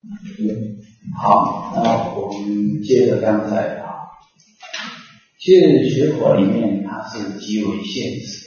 好，那我们接着刚才其实学佛里面它是极为现实的。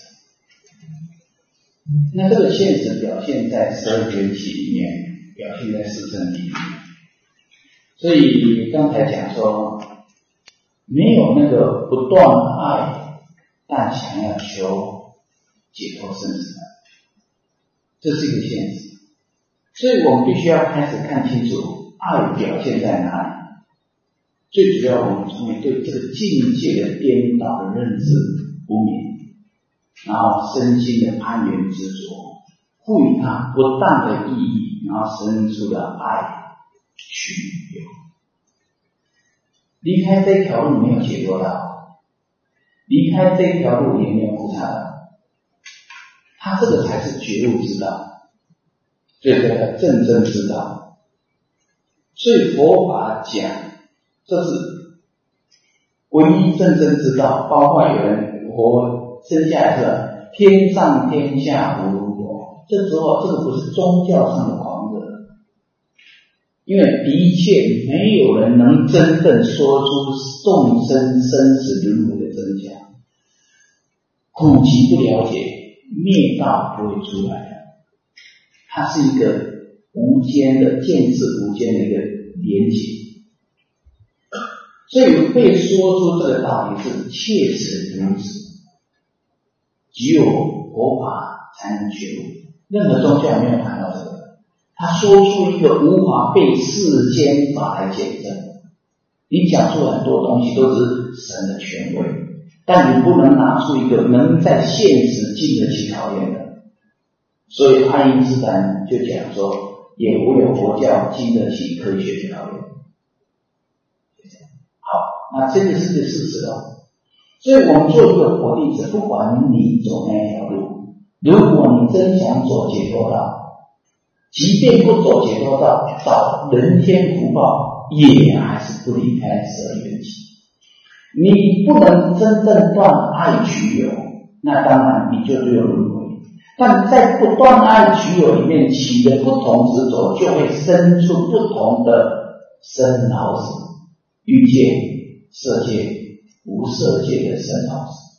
那这个现实表现在12缘起里面，表现在四圣里面。所以刚才讲说，没有那个不断爱，但想要求解脱生死，这是一个现实。所以我们必须要开始看清楚爱表现在哪里。最主要我们从对这个境界的颠倒的认知不明，然后身心的攀缘执着，赋予它不当的意义，然后生出了爱取有。离开这条路没有解脱到，离开这条路也没有菩萨道，他这个才是觉悟之道，这个正真之道。所以佛法讲这是唯一正真之道，包括有人活生下来是天上天下无我，这时候这个不是宗教上的狂热，因为的确没有人能真正说出众生生死轮回的真相，苦集不了解，灭道不会出来的，它是一个无间的见识无间的一个连结。所以被说出这个道理是切实如此，只有佛法才能觉悟，任何宗教没有谈到这个。他说出一个无法被世间法来检证，你讲出很多东西都是神的权威，但你不能拿出一个能在现实经得起考验的。所以爱因斯坦就讲说，也唯有佛教经得起科学的考验。那这个是个事实哦。所以我们做一个佛弟子，不管你走哪一条路，如果你真想走解脱道，即便不走解脱道，找人天福报，也还是不离开12缘起。你不能真正断爱取有，那当然你就只有轮回。但在不断爱取有里面起的不同执着，就会生出不同的生老死、欲界、色界、无色界的生老死。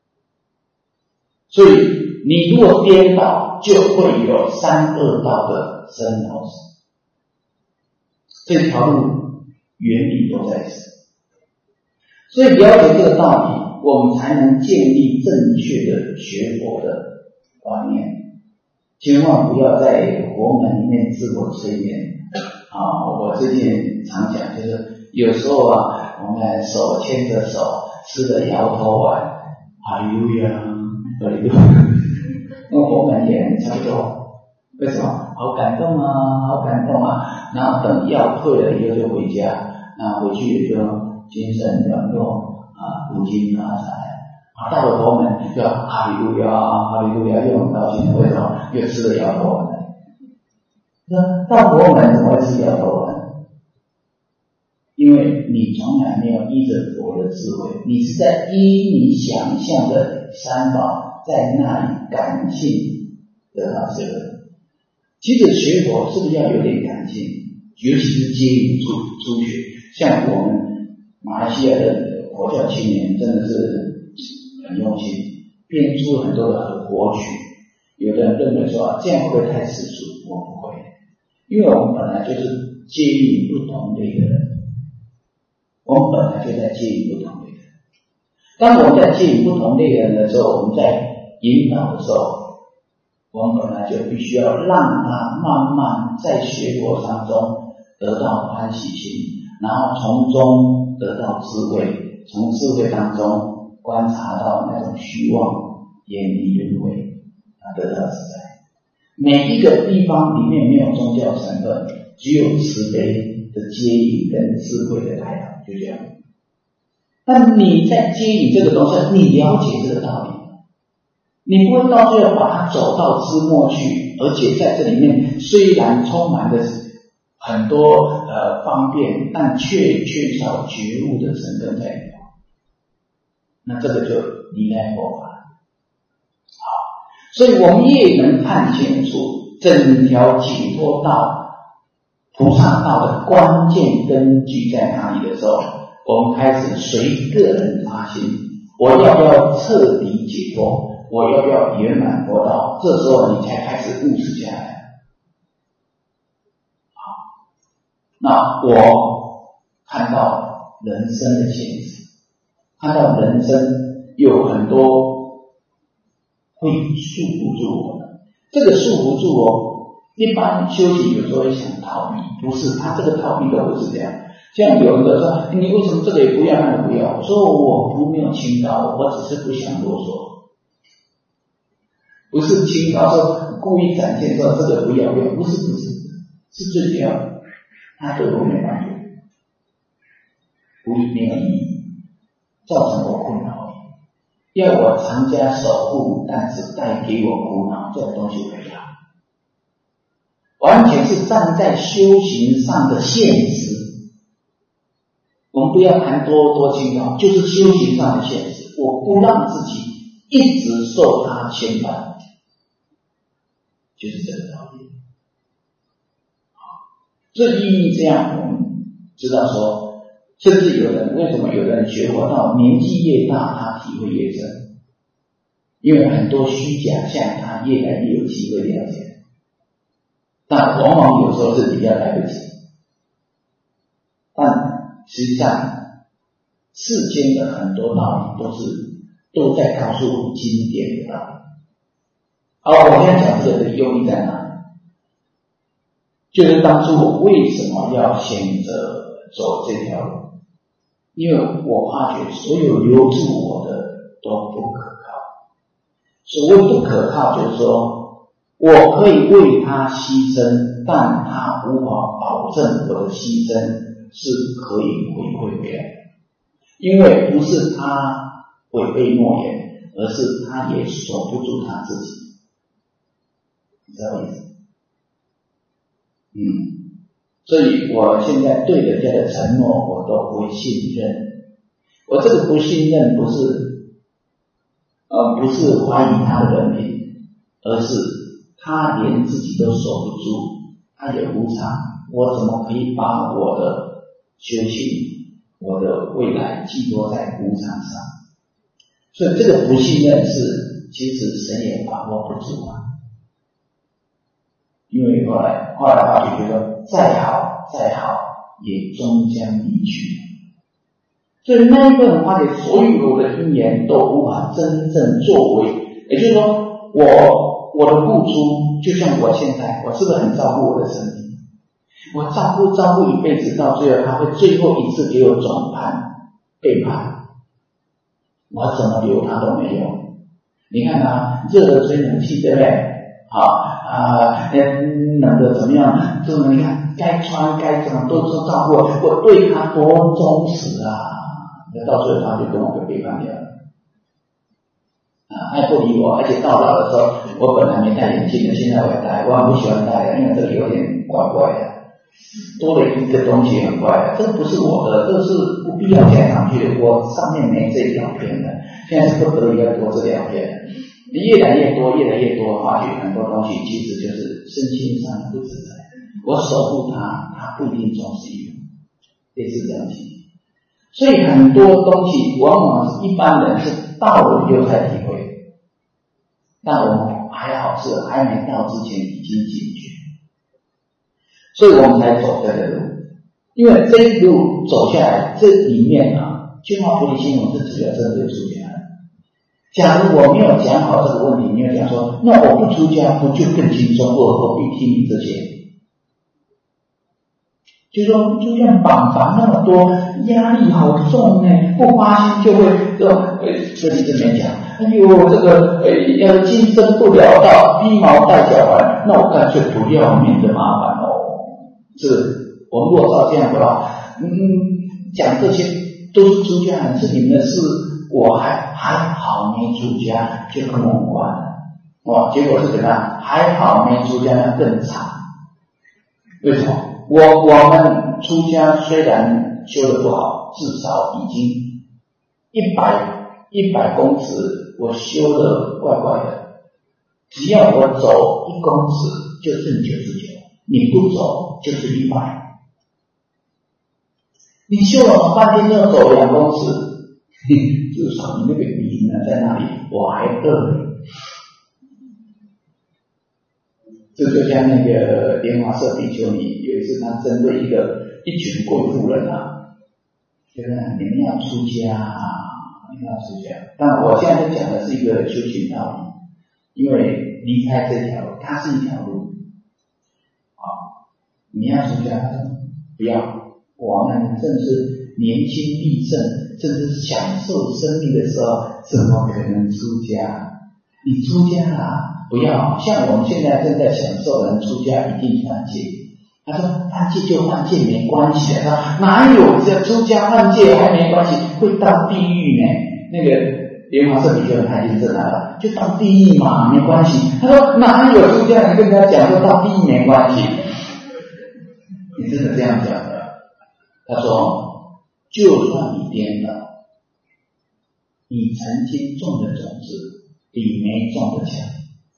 所以你如果颠倒，就会有三恶道的生老死。这条路原理都在此。所以了解这个道理，我们才能建立正确的学佛的观念。千万不要在佛门里面自我催眠我最近常讲，就是有时候我们手牵着手，吃着摇头丸，哈利路亚，哈利路亚，那佛门也差不多。为什么？好感动啊，好感动啊！然后等药退了以后就回家，那回去也就精神软弱无精打采。到了佛门就哈利路亚，哈利路亚，又很高兴。为什么？又吃了摇头丸。那到佛门怎么会吃摇头丸？因为你从来没有依着佛的智慧，你是在依你想象的三宝，在那里感性得到这个。其实学佛是不是要有点感性？尤其是接引诸学，像我们马来西亚的佛教青年真的是很用心，编出很多的活曲。有的人认为说这样会不会太世俗？我不会，因为我们本来就是接引不同类的人，我们本来就在接引不同类的人。当我们在接引不同类的人的时候，我们在引导的时候，我们本来就必须要让他慢慢在学佛当中得到欢喜心，然后从中得到智慧，从智慧当中观察到那种虚妄、远离轮回，得到自在。每一个地方里面没有宗教成分，只有慈悲的接引跟智慧的开导，就这样。但你在接引这个东西，你了解这个道理，你不会到最后把它走到枝末去，而且在这里面虽然充满了很多方便，但却缺少觉悟的成分在里头。那这个就离开佛法。好，所以我们也能看清楚整条解脱道菩萨道的关键根据在哪里的时候，我们开始随个人发心，我要不要彻底解脱，我要不要圆满佛道，这时候你才开始悟识下来。好，那我看到人生的现实，看到人生有很多会束缚住我们，这个束缚住一般修行有时候会想逃避，不是，他这个逃避都不是这样。像有人说，你为什么这个也不要，那个不要？我说我没有清高，我只是不想啰嗦，不是清高说故意展现说这个不要，不是，是最主要的，他对我没帮助，没有意义，造成我困扰，要我常加守护，但是带给我苦恼，这种东西不要。完全是站在修行上的现实，我们不要谈多清高，就是修行上的现实。我不让自己一直受他牵绊，就是这个道理。这意义这样，我们知道说，甚至为什么有人学佛道年纪越大，他体会越深，因为很多虚假象，他越来越有机会了解。但往往有时候是比较来不及，但实际上世间的很多道理都在告诉我们经典的道理。好，我现在讲这个用意在哪里？就是当初我为什么要选择走这条路？因为我发觉所有留住我的都不可靠。所谓不可靠，就是说我可以为他牺牲，但他无法保证我的牺牲是可以回馈回来的，因为不是他违背诺言，而是他也守不住他自己，你知道意思？所以我现在对人家的承诺我都不会信任。我这个不信任不是怀疑他的人品，而是他连自己都守不住，他也无常，我怎么可以把我的修行，我的未来寄托在无常上？所以这个不信任是其实神也把握不住啊。因为后来发觉说再好也终将离去，所以那一份发觉所有的因缘都无法真正作为，也就是说我的付出，就像我现在，我是不是很照顾我的身体？我照顾一辈子，到最后他会最后一次给我转判背叛，我怎么留他都没用。你看他热的吹冷气，对不对？冷的怎么样？就你看该穿该怎么都是照顾我对他多忠实啊！那到最后他就跟我背叛掉了。他也不理我，而且到老的时候，我本来没戴眼镜的，现在我也戴，我很不喜欢戴的，因为这个有点怪怪的，多了一个东西很怪的，这个不是我的，这个是不必要加上去的，我上面没这两片的，现在是不得已要多这两片的。你越来越多，发觉很多东西其实就是身心上的不自在。我守护他，他不一定重视于我，类似这样情形。所以很多东西往往是一般人是到了以后才体会，但我们还好是还没到之前已经进去，所以我们才走这个路。因为这一路走下来，这里面净化菩提心我是主要针对出家人。假如我没有讲好这个问题，你要讲说，那我不出家不就更轻松？我何必听你这些？就说就像绑房那么多，压力好重呢，不发心就会这里这边讲，哎呦这个要今生不了道，逼毛带脚环，那我干脆不要，免得麻烦哦。这我们如果照这样的话，讲这些都是出家人，是你们的事。我还好没出家，就跟我无关了。结果是怎么样？还好没出家，那更惨。为什么？我们出家虽然修得不好，至少已经100公尺，我修得怪怪的。只要我走1公尺，就剩99。 你不走就是100。你修了半天就走2公尺，至少你那个灵呢在那里，我还饿。这就像那个莲华社比丘尼，有一次他针对一群贵妇人啊，就是你们要出家啊，你们要出家。但我现在讲的是一个修行道理，因为离开这条路，它是一条路。你要出家，不要。我们正是年轻力盛，正是享受生命的时候，怎么可能出家？你出家啊，不要像我们现在正在享受的人出家一定犯戒。他说犯戒就犯戒没关系，他说哪有这出家犯戒还没关系，会到地狱呢？那个莲华社比丘他已经证了，就到地狱嘛，没关系。他说哪有出家人跟他讲说到地狱没关系？你真的这样讲的？他说就算你颠倒，你曾经种的种子比没种的强，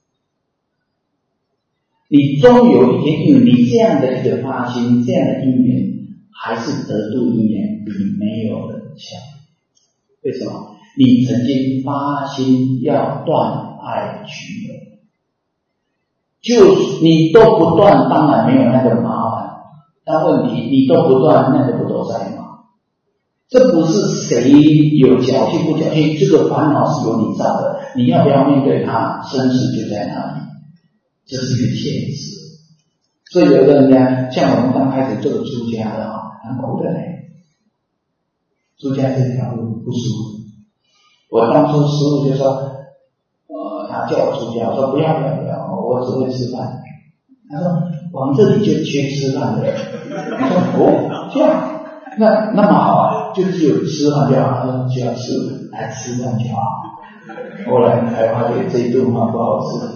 你终有一天，因为你这样的一个发心，这样的因缘，还是得度因缘比没有的强。为什么？你曾经发心要断爱取有，就你都不断，当然没有那个麻烦。但问题你都不断，那个不都在吗？这不是谁有侥幸不侥幸，这个烦恼是由你造的，你要不要面对它？生死就在那里，这是一个现实。所以有的人呢，像我们刚开始这个出家的很苦的嘞，出家这条路不舒服。我当初师父就说，他叫我出家，我说不要，我只会吃饭。他说往这里就缺吃饭的人。我说这样，那么好啊，就只有吃饭就好。他说就要来吃饭就好。后来才发觉这一顿饭不好吃，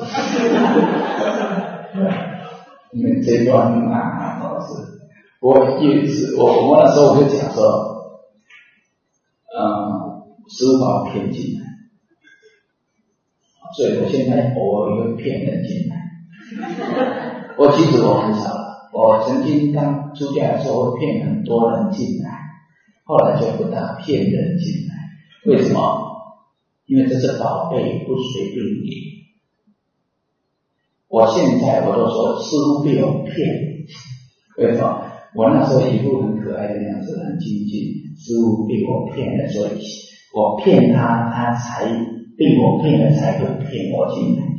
因为这一段不好吃。我也是，我那时候我就讲说，司法骗进来，所以我现在偶尔会骗人进来。其实我很少了，我曾经刚出家的时候会骗很多人进来，后来就不大骗人进来。为什么？因为这是宝贝，不随便给。我现在我都说师父被我骗，为什么？我那时候一副很可爱的样子，很精进，师父被我骗了，所以我骗他，他才被我骗了，才会骗我进来。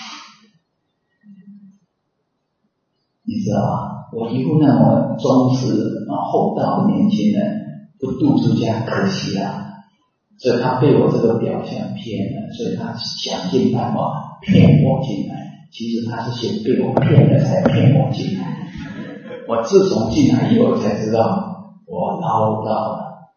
你知道吧？我一副那么忠实厚道的年轻人，不度出家可惜了，所以他被我这个表象骗了，所以他想尽办法骗我进来。其实他是先被我骗了，才骗我进来。我自从进来以后才知道我捞到了，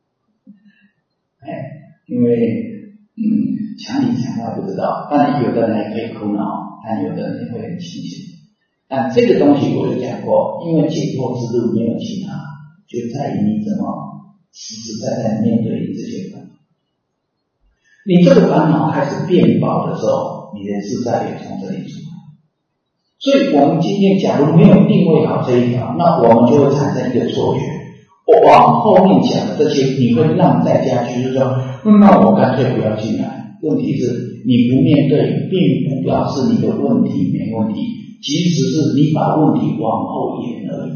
因为强理强到不知道，但有的人也可以苦恼，但有的人也会很清醒。但这个东西我就讲过，因为解脱之路没有其他，就在于你怎么实实在在面对这些烦恼。你这个烦恼开始变薄的时候，你的自在也从这里出来。所以我们今天假如没有定位好这一条，那我们就会产生一个错觉。我往后面讲的这些，你会让在家居，就是说，那我干脆不要进来。问题是你不面对，并不表示你的问题没问题。即使是你把问题往后延而已，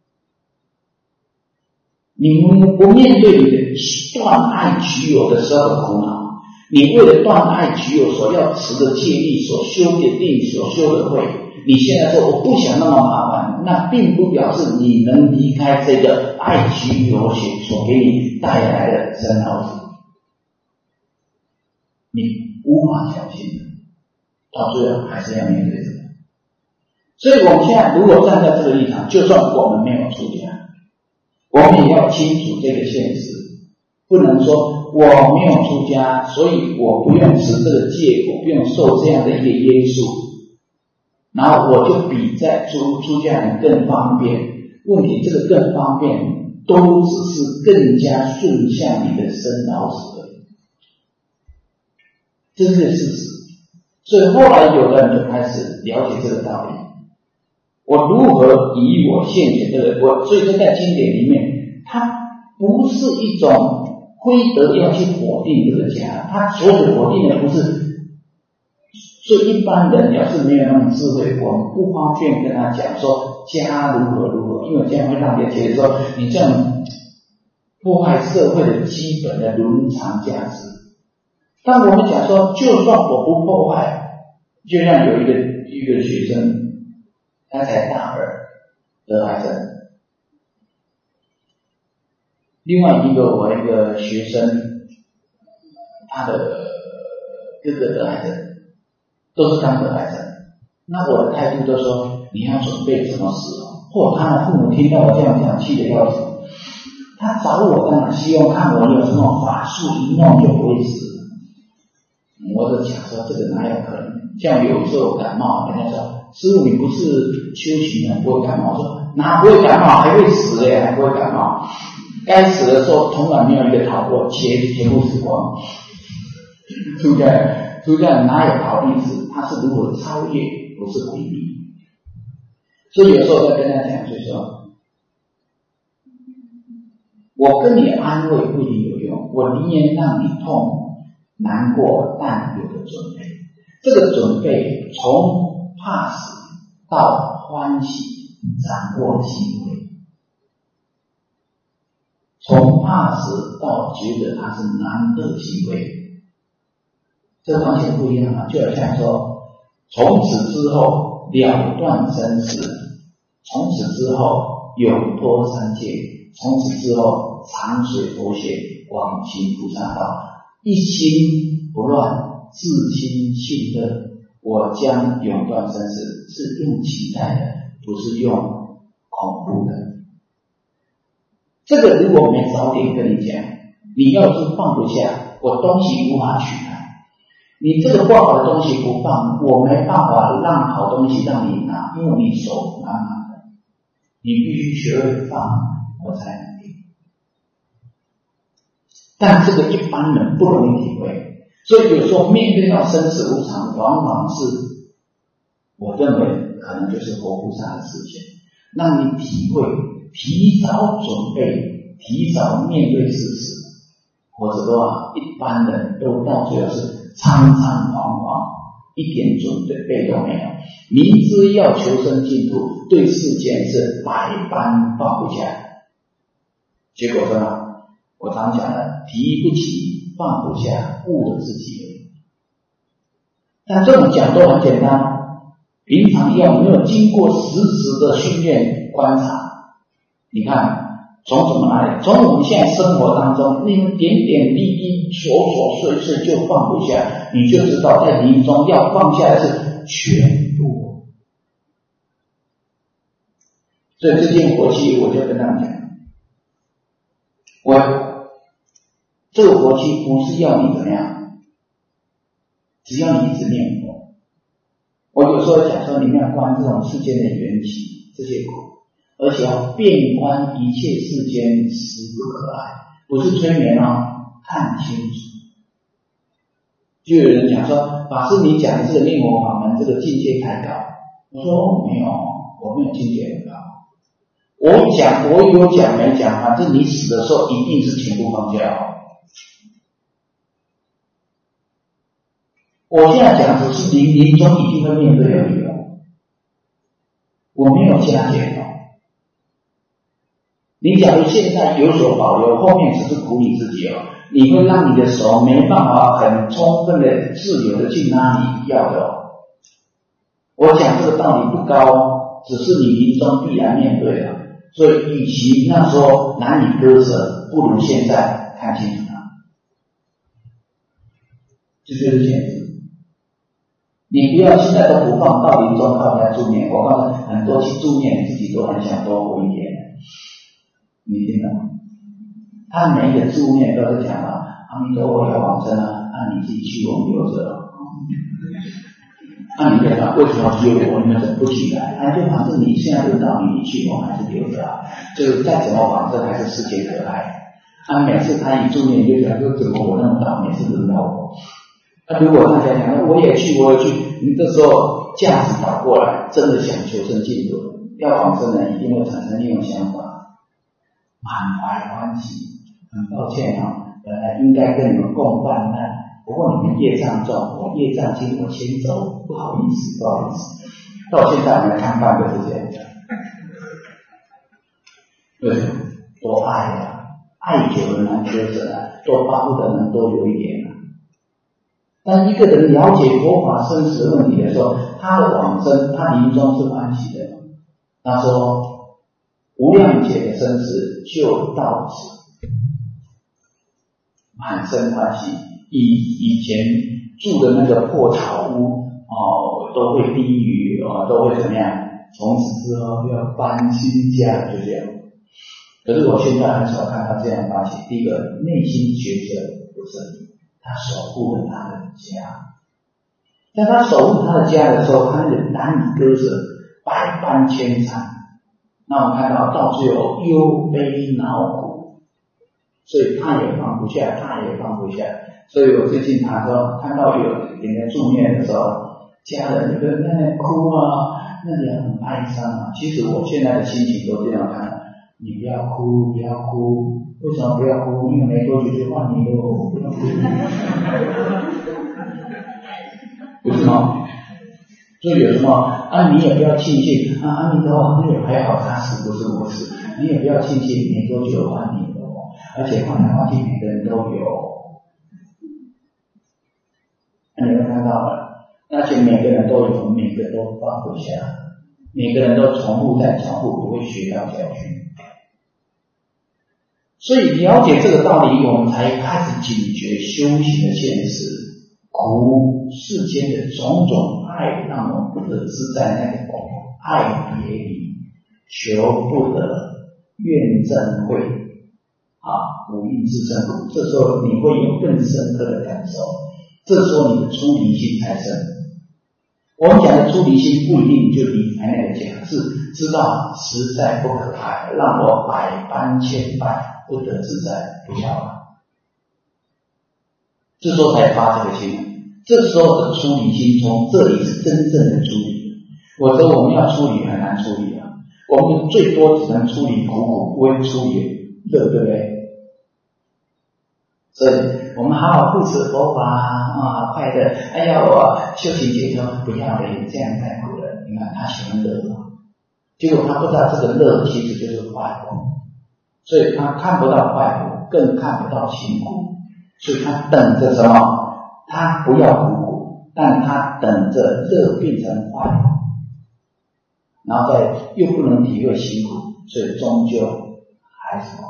你不面对你的断爱取有的时候的苦恼，你为了断爱取有所要持的戒律、所修的定、所修的慧，你现在说我不想那么麻烦，那并不表示你能离开这个爱取有所给你带来的生老死，你无法侥幸的，到最后还是要面对这个。所以我们现在如果站在这个立场，就算我们没有出家，我们也要清楚这个现实，不能说我没有出家，所以我不用持这个戒，我不用受这样的一个约束，然后我就比在出家人更方便。问题这个更方便都只是更加顺向你的生老死而已，这是事实。所以后来有的人就开始了解这个道理。 我如何以我现前的所以说在经典里面，它不是一种非得要去否定这个家，它所有否定的不是。所以一般人要是没有那种智慧，我们不方便跟他讲说家如何如何，因为这样会让别人觉得说你这样破坏社会的基本的伦常价值。但我们讲说，就算我不破坏，就像有一个学生，他才大二得癌症，另外我一个学生，他的哥哥得癌症，都是刚得癌症。那我的态度都说你要准备怎么死哦。他的父母听到我这样讲，气得要死。他找我当然希望看我有什么法术一弄就不会死。我就讲说这个哪有可能？像有时候感冒，人家说师父你不是修行人不会感冒，我说哪不会感冒，还会死耶，还不会感冒。该死的时候从来没有一个逃过，全部死光。出家哪有逃避死？他是如何超越，不是回避。所以有时候在跟他讲，就是说，我跟你安慰不一定有用，我宁愿让你痛难过，但有个准备。这个准备从怕死到欢喜，掌握机会。从怕死到觉得它是难得机会，这完全不一样啊！就好像说，从此之后了断生死，从此之后永脱三界，从此之后长水佛学，广行菩萨道，一心不乱，自心性乐。我将永断生死是用期待的，不是用恐怖的。这个如果没早点跟你讲，你要是放不下，我东西无法取来。你这个不好的东西不放，我没办法让好东西让你拿，因为你手满满的，你必须学会放，我才能给。但这个一般人不容易体会，所以有时候面对到生死无常，往往是我认为可能就是佛菩萨的事情，让你体会。提早准备，提早面对事实，否则的话，一般人都到最后是仓仓惶惶，一点准备都没有。明知要求生净土，对世间是百般放不下，结果呢？我常讲了，提不起，放不下，误了自己。但这种讲都很简单，平常要没有经过实时的训练观察。你看，从怎么来？从我们现在生活当中，那种点点滴滴、琐碎碎就放不下，你就知道在临终要放下的是全部。所以这件活期，我就跟他们讲，这个活期不是要你怎么样，只要你一直念佛。我有时候讲说，你要观这种世间的缘起，这些苦。而且要遍观一切世间实不可爱，不是催眠哦，看清楚。就有人讲说，法师你讲这个念佛法门，这个境界太高。我说没有，我没有境界很高。我有讲没讲，反正你死的时候一定是全部放下哦。我现在讲只是临终一定会面对而已哦，我没有加减哦。你假如现在有所保留，后面只是苦你自己哦，你会让你的手没办法很充分的自由的去拿你要的哦。我讲这个道理不高，只是你临终必然面对的，所以与其那时候难以割舍，不如现在看清楚它。这就是现实。你不要现在都不放，到临终靠人家助念。我告诉你，很多去助念自己都很想多活一点。你听到吗？他每一个助念都是讲了阿弥陀佛要往生啊，你自己去，我们留着。你问他为什么要只有我，你们怎么不起来？就反正你现在轮到你去，我还是留着啊。就是再怎么往生还是世界可爱。每次他一助念就讲说，怎么我那么倒霉是轮到我？如果大家讲我也去，你这时候架子倒过来，真的想求生净土， 要往生的一定会产生一种想法，满怀欢喜。很抱歉本来应该跟你们共患难，不过你们业障重，我业障轻，我先走，不好意思。到现在我们看半个是这样的，为什么？多爱啊！爱久了难割舍啊，多巴不得能多有一点啊。当一个人了解佛法生死问题的时候，他的往生，他临终是欢喜的。他说：“无量劫的生死就到此，满身欢喜。以前住的那个破草屋都会低语都会怎么样？从此之后要搬新家，就这样。可是我现在很少看到这样发起。第一个，内心觉得不是，他守护了他的家。在他守护他的家的时候，他也难以割舍，百般牵缠。那我们看到最后忧悲恼苦，所以他也放不下。所以我最近看到有人住院的时候，家人就在那哭啊，那里很哀伤啊。其实我现在的心情都这样看。你不要哭，为什么不要哭？因为没多久就换你喽，不要哭，不是吗？所以有什么你也不要庆幸阿弥陀佛，那也还好，他死不是我死，你也不要庆幸，没多久换你喽，而且换来换去每个人都有，你们看到了，而且每个人都有，每个都放不下，每个人都重复再重复，不会学到教训。所以了解这个道理，我们才开始警觉修行的现实，苦世间的种种爱，让我们不得自在那个苦，爱别离，求不得，怨憎会五蕴之争苦。这时候你会有更深刻的感受，这时候你的出离心才生。我们讲的出离心不一定就离开那个家，是知道实在不可爱，让我百般牵绊，不得自在，不要了。这时候才发这个心，这时候的出离心从这里是真正的出离。否则我们要出离很难出离啊，我们最多只能出离苦，不会出离乐，对不对？所以我们好好护持佛法好快乐。哎呀，我修行解脱，不要嘞，这样太苦了。你看他喜欢乐，结果他不知道这个乐其实就是坏苦，所以他看不到坏苦，更看不到辛苦，所以他等着什么？他不要苦，但他等着乐变成坏苦，然后再又不能体会辛苦，所以终究还什么？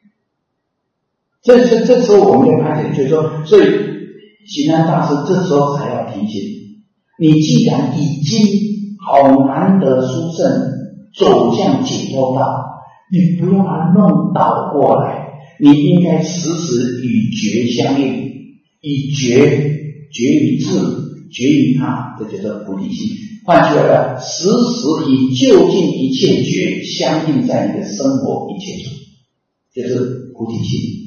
这时候我们就开始觉得说，所以行安大师这时候才要提醒你，既然已经好难得殊胜走向解脱道，你不要把它弄倒过来，你应该时时与觉相应，以觉于智，觉于他，这叫做菩提心。换句话说，时时以就近一切觉相应在你的生活一切处，这是菩提心。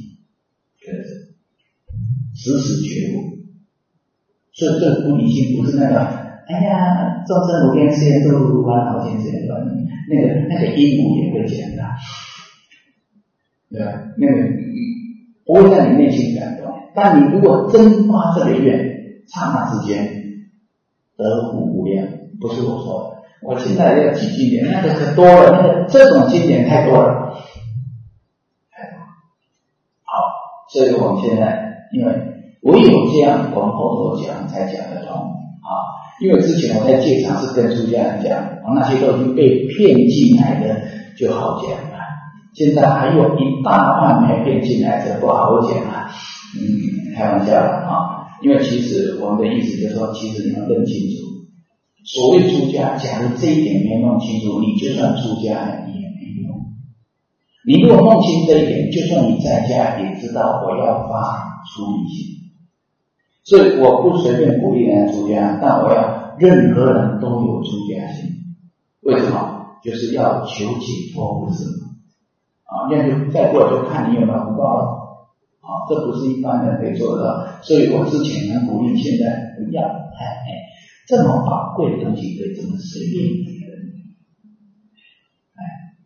时时觉悟，所以这个菩提心不是那个众生无边誓愿度，万好千世界端，那个鹦鹉也会讲的，对吧？那个不会在你内心感动，但你如果真发这个愿，刹那之间得福无量。不是我说的，我现在要举经典，那个可多了，那个这种经典太多了，好，所以我们现在因为唯有这样，我们后头讲才讲得通因为之前我在戒场是跟出家人讲，那些都已经被骗进来的就好讲了，现在还有一大半没骗进来的不好讲了，开玩笑了因为其实我们的意思就是说，其实你要认清楚，所谓出家，假如这一点没弄清楚，你就算出家也没用。你如果弄清这一点，就算你在家也知道我要发出离心。所以我不随便鼓励人出家，但我要任何人都有出家心。为什么？就是要求解脱，不是吗？那就再过来就看你有没有福报了。这不是一般人可以做得到。所以我之前很鼓励，现在不要这么宝贵的东西可以这么随便给人。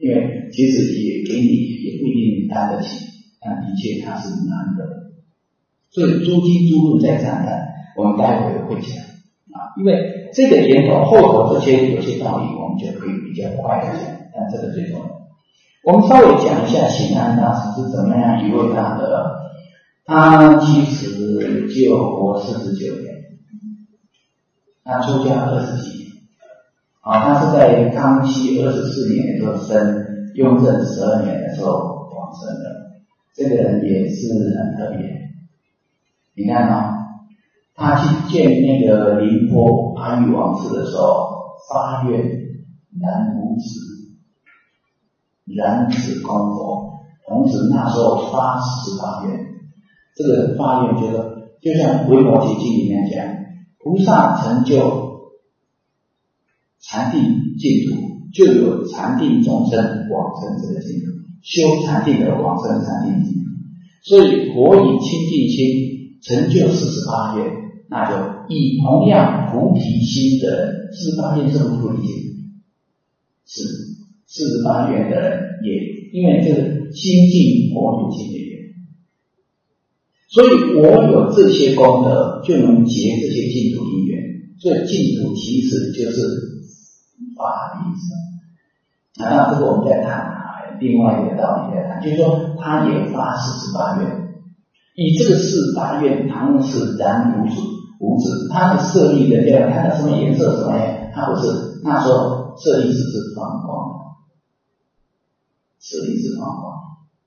因为其实也给你也不一定担得起，但的确它是难的。所以诸经诸论再谈谈，我们待会会讲啊，因为这个前头后头这些有些道理我们就可以比较快的讲，但这个最重要。我们稍微讲一下显安大师是怎么样一位大德。他其实就活49年，他出家20几年，他是在康熙24年的时候生，雍正12年的时候往生的。这个人也是很特别，你看他去见那个宁波阿育王寺的时候，发愿燃无子，燃子供佛，同时那时候发18愿。这个发愿就像《维摩诘经》里面讲，菩萨成就禅定净土，就有禅定众生往生这个净土，修禅定的往生禅定净土。所以佛以清净心成就48愿，那就以同样菩提心的人，48愿是不是菩提心？是48愿的人也因为这个心净佛有情的缘。所以我有这些功德，就能结这些净土因缘。所以净土其实就是法的意思。那这个我们再谈另外一个道理来谈，就是说他也发48愿，以这个48愿，唐是燃无子，他的舍利的量，看到什么颜色什么样，他不是，那时候舍利子是放光的，舍利子放光。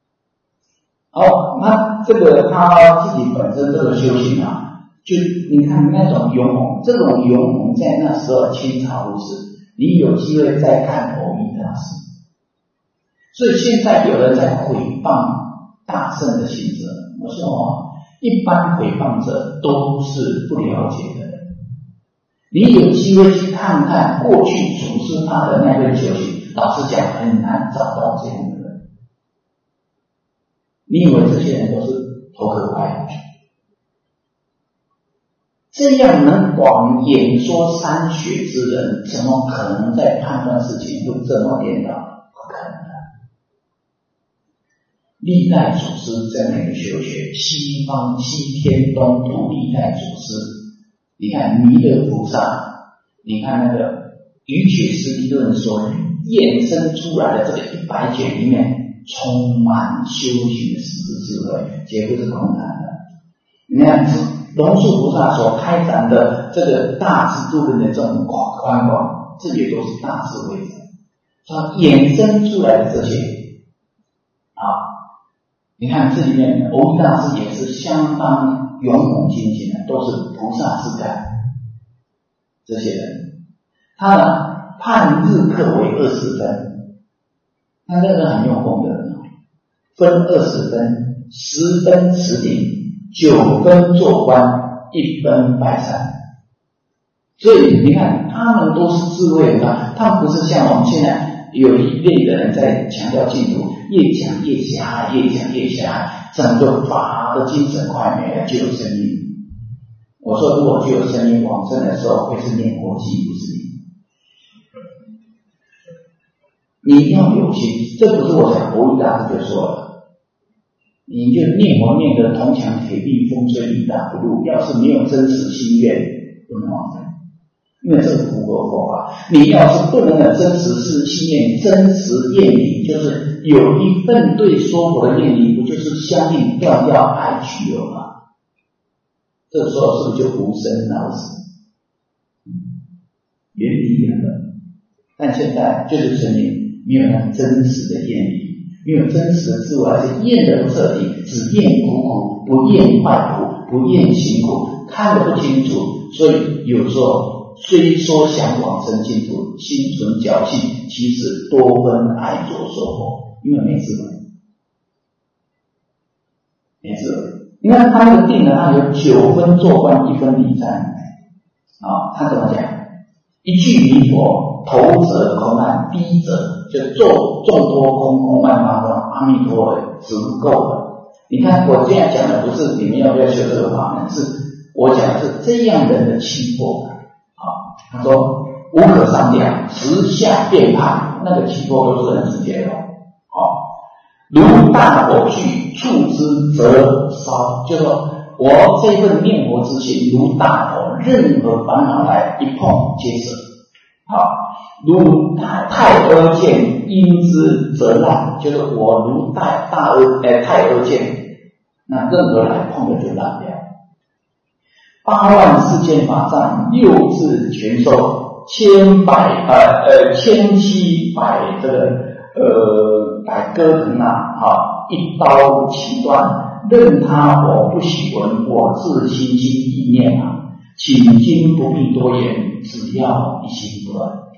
那这个他自己本身这个修行就你看那种勇猛，这种勇猛在那时候清朝如是，你有机会再看藕益大师。所以现在有人在诽谤大圣的行者，我说一般诽谤者都是不了解的人，你有机会去看看过去祖师他的那个修行，老实讲很难找到这样的人。你以为这些人都是头壳坏的？这样能广演说三学之人，怎么可能在判断事情会这么颠倒？不可能的。历代祖师在那个修学，西方西天东土历代祖师，你看弥勒菩萨，你看那个瑜伽师地论说衍生出来的这个100卷里面充满修行的实质智慧，绝不是空谈的。你看龙树菩萨所开展的这个大智度论的这种宽广，这也都是大智慧者，他衍生出来的这些你看这里面藕益大师也是相当勇猛精进的，都是菩萨之感。这些人他判日课为20分，他这个很用功的，分20分，10分持定，9分做官，1分拜忏。所以你看他们都是智慧的，他们不是像我们现在有一类的人在强调净土，越讲越狭隘，越讲越狭隘，整个法的精神快没了，就有声音。我说如果就有声音往生的时候会是念佛机，不是你要有心，这不是我讲，藕益大师就说了，你就念佛念得铜墙铁壁，风吹雨打不入，要是没有真实心愿，不能往生，因为这是符合佛法。你要是不能有真实心愿，真实愿力，就是有一份对说佛的愿力，不就是相应断掉爱取有吗？这时候是不是就无生老死？原理一样的，但现在就是证明没有那真实的愿力，没有真实的智慧，而且厌得不彻底，只厌苦苦，不厌坏苦，不厌辛苦，看得不清楚。所以有时候虽说想往生净土，心存侥幸，其实多分爱着说佛，因为没智慧，没智慧。你看他那个定他有9分做官，1分礼忏他怎么讲？一句弥陀，头者空暗，低者就众多空慢方法，阿弥陀只够了。你看我这样讲的不是你们要不要修这个法门，是我讲的是这样人的气魄。他说无可商量，时下变判， 那个起波都是很直接的如大火炬，触之则烧，就是说我这份念佛之心如大火，任何烦恼来一碰皆是。如太阿剑，因之则烂，就是我如太阿剑，那任何来碰的就烂掉。8万四千法藏，六字全收，1700这个百戈藤一刀齐断，任他我不喜闻，我自心心意念请经不必多言，只要一心不乱。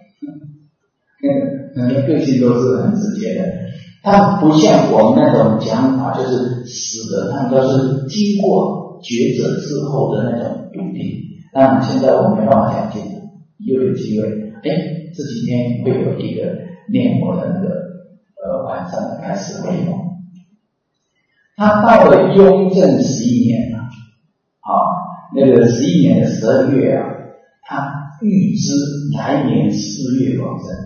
个性都是很直接的，他不像我们那种讲法，就是死的，他们都是经过抉择之后的那种笃定。当然，现在我没办法讲清楚，以后有机会，这几天会有一个念佛的那个晚上的开始会有。他到了雍正11年那个11年的12月他预知来年4月往生。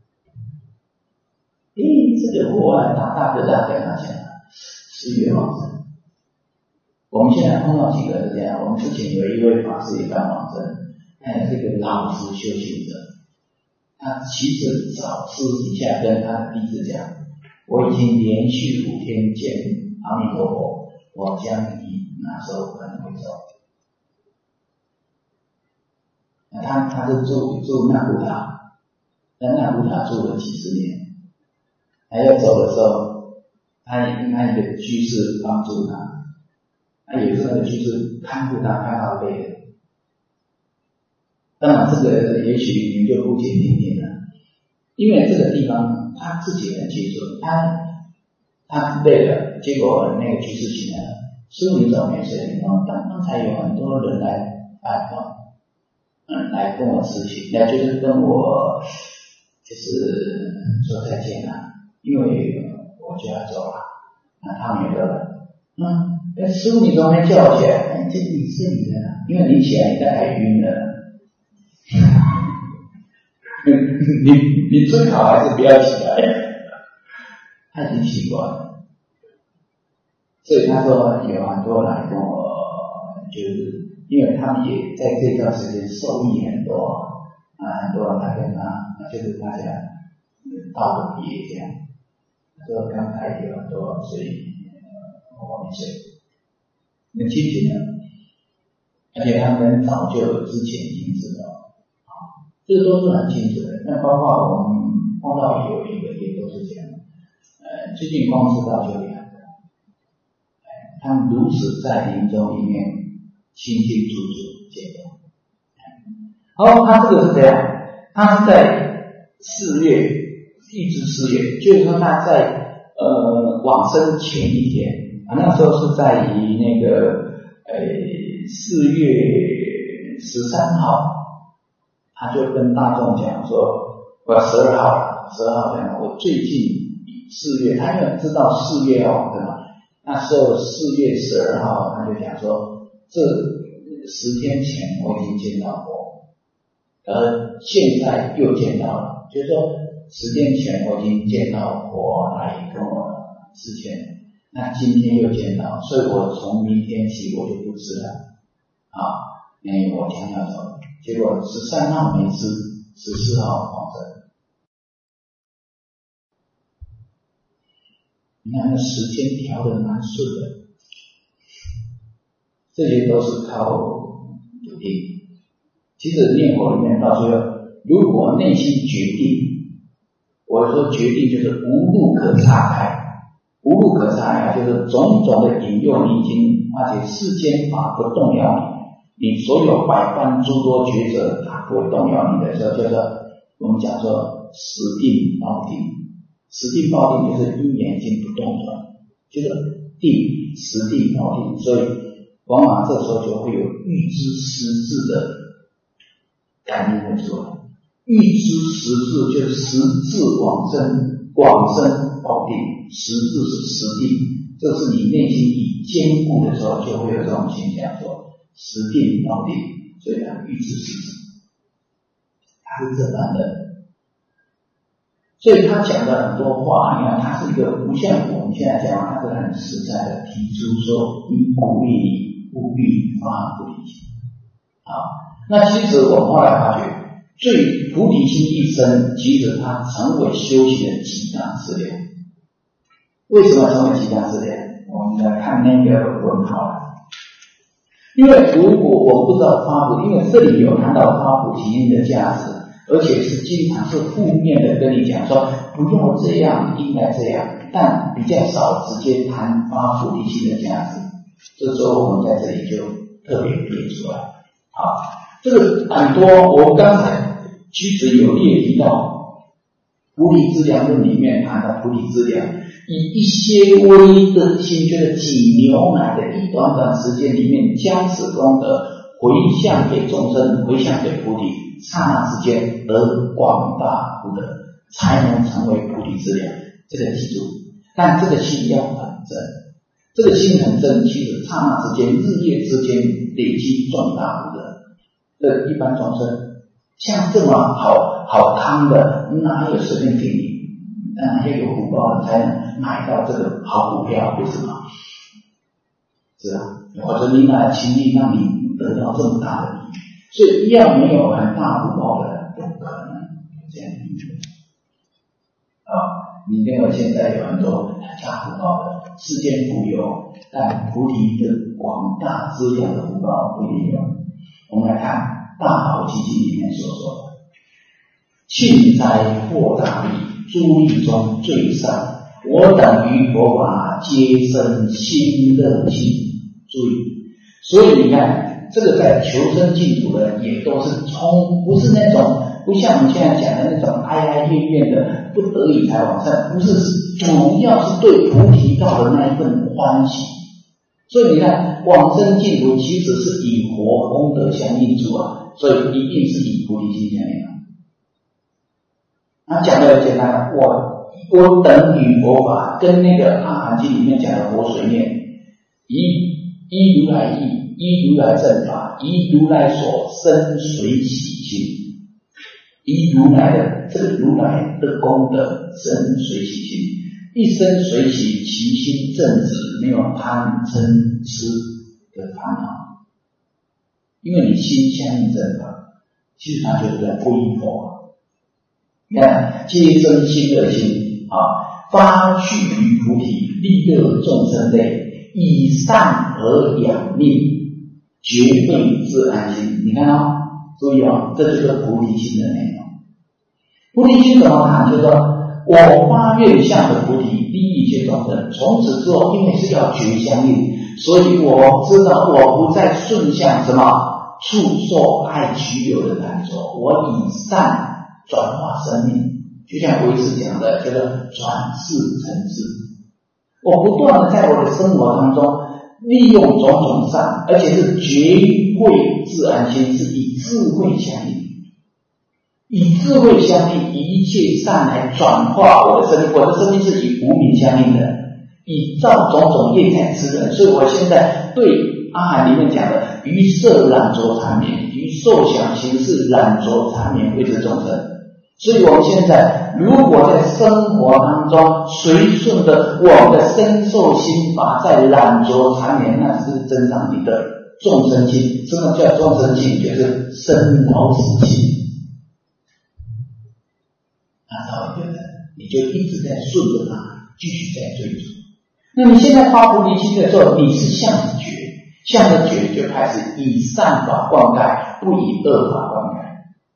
这个祸害大哥大跟他讲4月往生。我们现在碰到几个是这样，我们之前有一位法师也刚往生，他也是个老实修行者，他其实早私底下跟他的弟子讲，我已经连续5天见阿弥陀佛，我将你哪时候可能会走。他是住纳古塔，在纳古塔住了几十年，还要走的时候，他那一个居士帮助他，有时候那个居士看护他看到累了。当然这个也许你就不解听听了，因为这个地方他自己很清楚，他累了，结果那个居士醒来了，师父你怎么没睡？刚才有很多人来拜访。来跟我咨询，就是跟我就是说再见了，因为我就要走了。他们也都来，师父你怎么没叫我起来？这你是你的，因为你起来你大概晕了。你最好还是不要起来。他已经习惯了，所以他说有很多来跟我就是。因为他们也在这段时间受益很多很多人来跟他，就是大家道个别这样。说刚才有很多，所以我没睡，很清醒的，而且他们早就之前已经知道，这都是很清楚的。那包括我们碰到有一个也都是这样，最近光知道就2个，他们如此在临终里面。清清楚楚见到。好，他这个是怎样？他是在4月，一直4月，就是说他在往生前一天那时候是在于那个4月13号，他就跟大众讲说，我12号讲，我最近4月，他因为知道4月要往生嘛，那时候4月12号他就讲说。这10天前我已经见到佛，而现在又见到了，就是说10天前我已经见到佛来跟我示现，那今天又见到，所以我从明天起我就不吃了我将要走，结果13号没吃，14号往生。你看那时间调得蛮顺的。这些都是靠笃定。其实念佛里面到最后，如果内心决定，我说决定就是无路可岔开，无路可岔开就是种种的引诱你已经发觉世间法不动摇你所有百般诸多抉择它不会动摇你的时候，叫做我们讲说实定报定。实定报定就是因缘已经不动了，就是定实定报定，所以往往这时候就会有预知实质的感应会出来。预知实质就是实质往生报定，实质是实定，这是你内心已坚固的时候就会有这种现象，说实定报定，所以它预知实质，它是这般的。 所以他讲的很多话，你看他是一个不像我们现在讲，他是很实在的提出说，你鼓励你务必发菩提心。那其实我们后来发觉，最菩提心一生，其实它成为修行的极大资粮。为什么成为极大资粮？我们来看那个文好了。因为如果我不知道发菩提，因为这里有谈到发菩提心的价值，而且是经常是负面的跟你讲说不要这样，应该这样，但比较少直接谈发菩提心的价值。这时候我们在这里就特别列出来。这个很多，我刚才其实有列提到菩提资粮论里面谈到菩提资粮，以一些微的心，觉得挤牛奶的一短短时间里面，将此功德回向给众生，回向给菩提，刹那之间得广大福德，才能成为菩提资粮。这个记住，但这个心要很正，这个心很正，其实刹那之间、日夜之间累积壮大福德。这一般众生像这么好康的，哪有随便给你？要有福报的才能买到这个好股票，为什么？是啊，或者你买轻易让你得到这么大的利益，所以要没有很大福报的人，不可能这样理解。你跟我现在有很多很大福报的，世间富有，但菩提的广大资粮的福报不一定有。我们来看《大宝积经》里面所说的：庆哉豁达力，诸力中最上，我等于佛法皆生心乐性。注意，所以你看，这个在求生净土的也都是不是那种不像我们现在讲的那种哀哀怨怨的不得已才往上，不是，主要是对菩提道的那一份欢喜。所以你看，往生净土其实是以佛功德相应住所以一定是以菩提心相应。他讲的很简单，我等与佛法，跟那个《阿含经》里面讲的活水念，依如来意，依如来正法，依如来所生随喜心，依如来的这个如来的功德生随喜心，一生随喜，其心正直，没有贪嗔痴的烦恼。因为你心相应正法，其实它就是在皈依佛。你看，皆生心乐心发去于菩提，利乐众生类，以善而养命，绝对自安心。你看注意这就是菩提心的内容。菩提心怎么看？就是说我发愿向着菩提，利益一切众生。从此之后，因为是要觉相应，所以我知道我不再顺向什么触受爱取有的难着，我以善转化生命。就像维师讲的，叫做转世成智。我不断的在我的生活当中利用种种善，而且是绝慧自安心，是以智慧相应，以智慧相应，以一切善来转化我的生命。我的生命是以无明相应的，以造种种业在滋润。所以我现在对阿含里面讲的于色染着缠绵，于受想行识染着缠绵，谓之众生。所以我们现在如果在生活当中随顺的我们的身受心法在染着缠绵，那是增长你的众生心。什么叫众生心？就是生老死心。到一个人，你就一直在顺着他，继续在追逐。那么现在发菩提心的时候，你是向着觉，向着觉就开始以善法灌溉，不以恶法灌溉。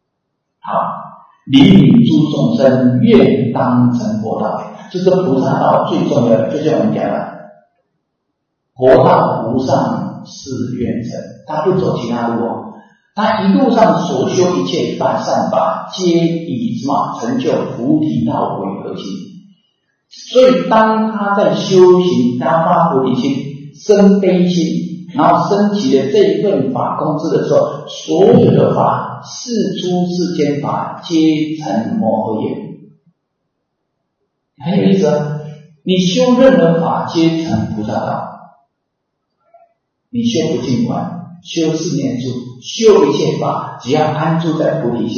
礼与诸众生，愿当成佛道。这是菩萨道最重要的，就像我们讲的，佛道无上是愿成，他不走其他路他一路上所修一切法善法，皆以什么成就菩提道为核心。所以当他在修行，他发菩提心，生悲心，然后升起了这一份法空智的时候，所有的法，世出世间法，皆成摩诃业。很有意思你修任何法，皆成菩萨道。你修不净观，修四念处，修一切法，只要安住在菩提心，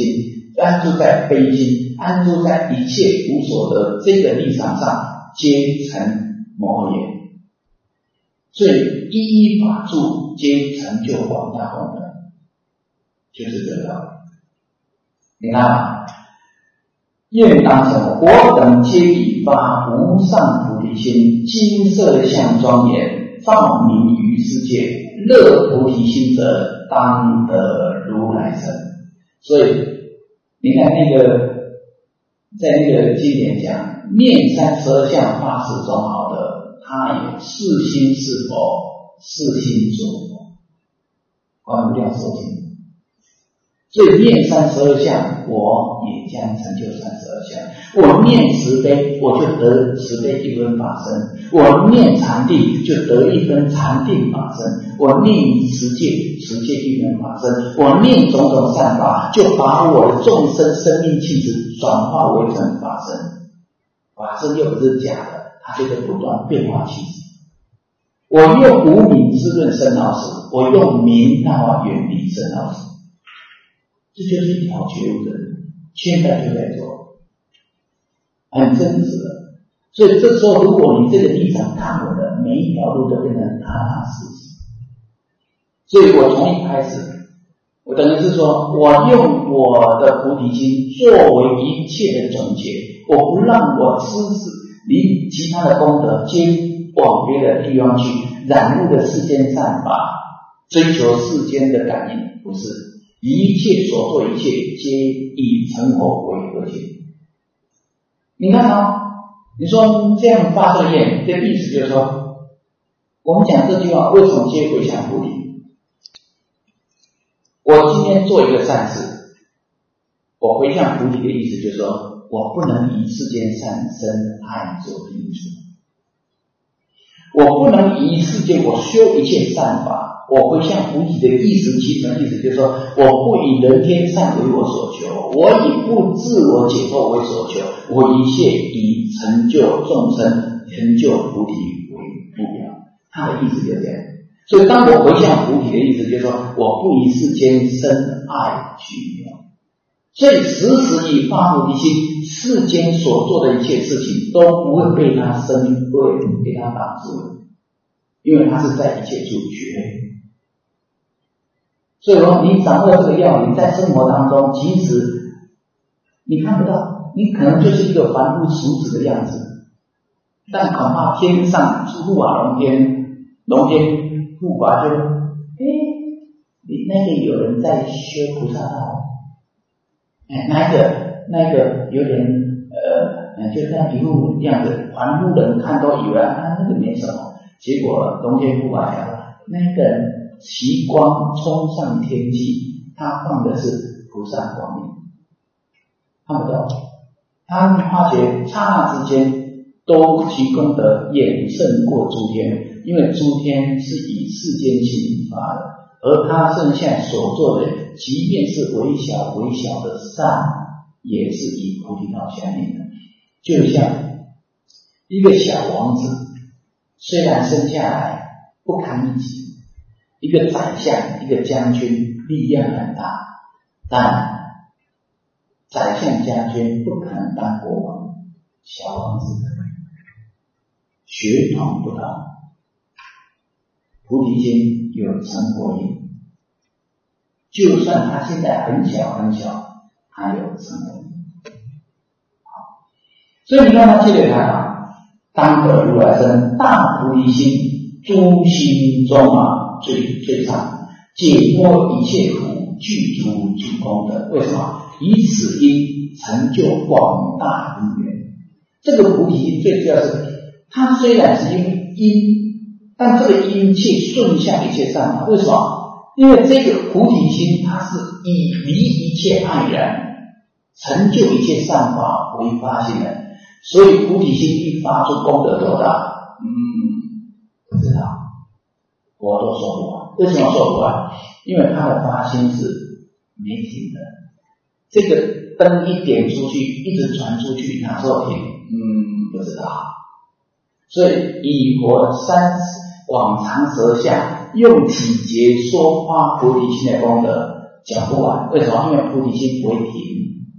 安住在悲心，安住在一切无所得这个立场上，皆成魔也。所以一一法住，皆成就广大功德，就是这个道理。你看，愿当成我等皆以发无上菩提心，金色相庄严，放名于世界，乐菩提心者，当得如来身。所以你看那个在那个经典讲念32相法事中好的，他有是心是佛，是心作佛，观无量寿经。所以念32相，我也将成就32相。我念慈悲，我就得慈悲一分法身；我念禅定，就得一分禅定法身；我念持戒，持戒一分法身；我念种种善法，就把我的众生生命气质转化为成法身。法身又不是假的，它就会不断变化气质。我用无名滋润生老死，我用名淡化远离生老死。这就是一条觉悟的人，现在就在做，很真实的。所以这时候，如果你这个立场看稳了，每一条路都变成踏踏实实。所以我从一开始，我等于是说，我用我的菩提心作为一切的总结，我不让我知识离其他的功德皆往别的地方去，染入了世间善法，追求世间的感应，不是。一切所做一切，皆以成佛为核心。你看你说这样发这个愿，这意思就是说，我们讲这句话为什么皆回向菩提？我今天做一个善事，我回向菩提的意思就是说，我不能以世间善生爱做因素，我不能以世间我修一切善法。我回向菩提的意思，其中意思就是说，我不以人天善为我所求，我以不自我解脱为所求，我一切以成就众生、成就菩提为目标。他的意思就是这样。所以，当我回向菩提的意思就是说，我不以世间生爱取妙。所以，时时以发菩提心，世间所做的一切事情都不会被他生对，被他挡住，因为他是在一切处觉。所以说，你掌握这个要领，在生活当中，即使你看不到，你可能就是一个凡夫俗子的样子，但恐怕天上护法龙天护法就，你那个有人在修菩萨道，那个有点就这样一路样子，凡夫人看都以为那个没什么，结果龙天护法讲那个其光冲上天际，他放的是菩萨光明，看不到。他发觉刹那之间都其功德远胜过诸天，因为诸天是以世间心引发的，而他剩下所做的，即便是微小的善，也是以菩提道相应的。就像一个小王子，虽然生下来不堪一击，一个宰相，一个将军，力量很大，但宰相将军不可能当国王，小王子血统不同，菩提心有成佛因，就算他现在很小，他有成佛因。所以你看他接着看当得如来身，大菩提心，诸心中最上，解脱一切苦，具足诸功德。为什么？以此因成就广大因缘。这个菩提心最主要是，它虽然是因，但这个因却顺向一切善法。为什么？因为这个菩提心，它是以离一切爱然，成就一切善法为发心的。所以菩提心一发出，功德多大？不知道。我都说不完。为什么说不完？因为他的发心是没停的。这个灯一点出去，一直传出去，哪时候停？不知道。所以以佛30广长舌相，用体节说发菩提心的功德，讲不完。为什么？因为菩提心不会停。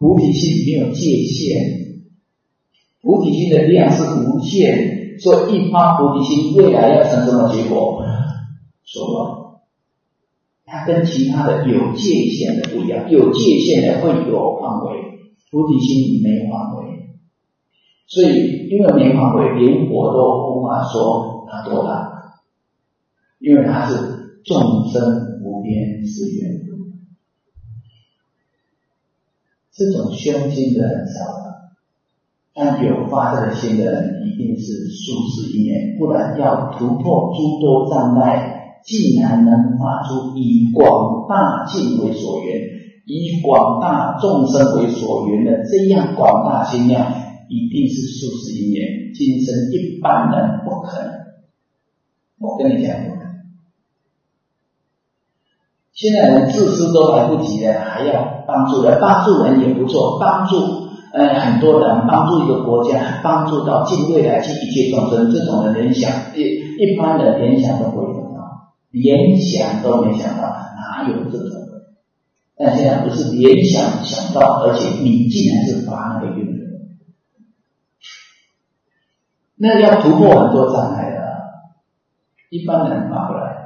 菩提心没有界限，菩提心的量是无限，所以一发菩提心未来要成什么结果？说了，它跟其他的有界限的不一样，有界限的会有范围，菩提心没范围，所以因为没范围，连我都无法说它多大，因为它是众生无边誓愿度。这种修心的很少了，但有发这个心的人一定是数十亿年，不然要突破诸多障碍，既然能发出以广大境为所缘，以广大众生为所缘的这样广大心量，一定是数十亿年，今生一般人不可能。我跟你讲不可能。现在人自私都来不及了，还要帮助人，帮助人也不错，帮助很多人，帮助一个国家，帮助到尽未来尽一切众生，这种的联想，一般的联想都不会有到，联想都没想到，哪有这种的？但现在不是联想想到，而且你竟然是发那个愿的，那要突破很多障碍的，一般人发不来。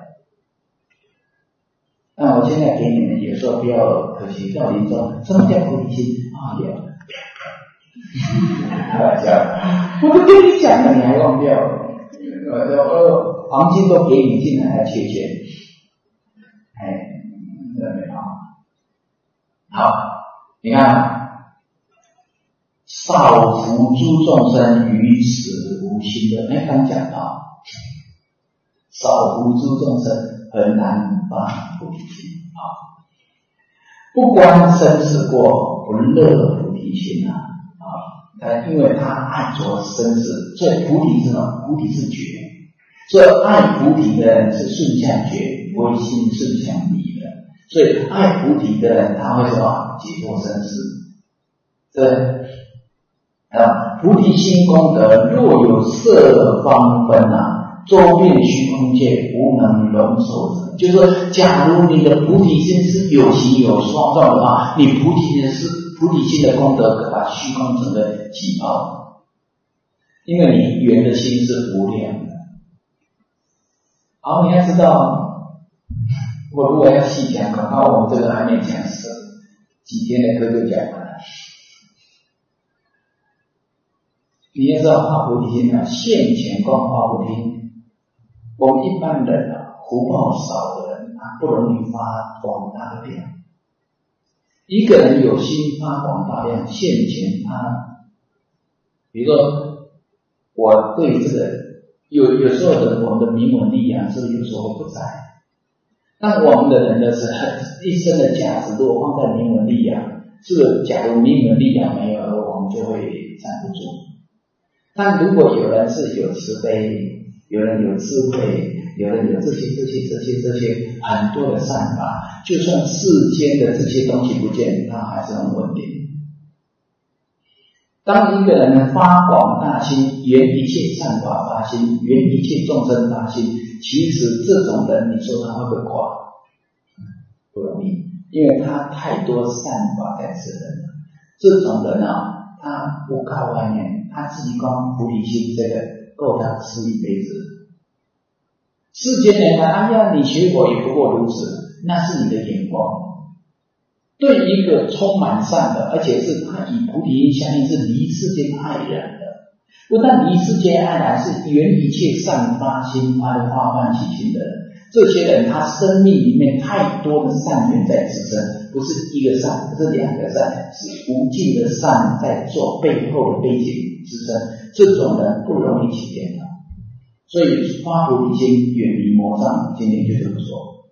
那我现在给你们有时候不要可惜，要临终，什么叫菩提心？开玩笑，我都跟你讲了，你还忘掉了？黄金都给你，竟然还缺钱，没好。好，你看，少福诸众生于此无心的，刚讲到，少福诸众生。很难发菩提心啊！不观生死过，不乐菩提心因为他爱着生死，所以菩提是什么？菩提是觉，所以爱菩提的人是顺向觉，唯心顺向理的。所以爱菩提的人，他会什么？解脱生死。对，菩提心功德若有色方分周遍虚空界无能容受者，就是说，假如你的菩提心是有形有双状的话，你菩提心的功德可把虚空整个挤爆，因为你圆的心是无量的。好，你要知道，我如果要细讲，恐怕我们这个还没讲死，几天的课就讲完了。你要知道，发菩提心现前光发菩提心。我们一般人福报少的人，他不容易发广大的量。一个人有心发广大量，现前他，比如说我对这个有时候的我们的名闻利养是不是有时候不在？但我们的人的是一生的价值，如果放在名闻利养，是假如名闻利养没有，我们就会站不住。但如果有人是有慈悲，有人有智慧，有人有这些很多的善法，就算世间的这些东西不见，它还是很稳定。当一个人发广大心，圆一切善法发心，圆一切众生发心，其实这种人，你说他会不会垮？不容易，因为他太多善法在此人了。这种人他不靠外面，他自己光菩提心这个够他吃一辈子。世间人哎呀，你学佛也不过如此，那是你的眼光。对一个充满善的，而且是他以菩提心相应，是离世间爱人的，不但离世间爱人，是圆一切善发心，他的发欢喜心的人。这些人他生命里面太多的善缘在支撑，不是一个善，不是两个善，是无尽的善在做背后的背景支撑。这种人不容易起颠倒，所以发菩提心，远离魔障，今天就这么说。